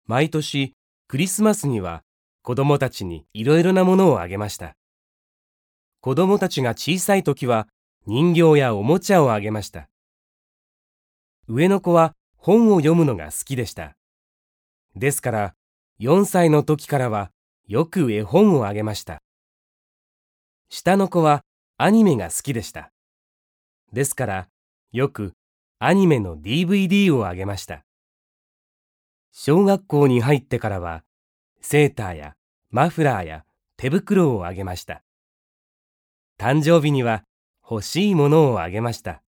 毎年クリスマスには子供たちにいろいろなものをあげました。子供たちが小さい時は人形やおもちゃをあげました。上の子は本を読むのが好きでした。ですから4歳の時からはよく絵本をあげました。下の子はアニメが好きでした。ですからよくアニメの DVD をあげました。小学校に入ってからはセーターやマフラーや手袋をあげました。誕生日には欲しいものをあげました。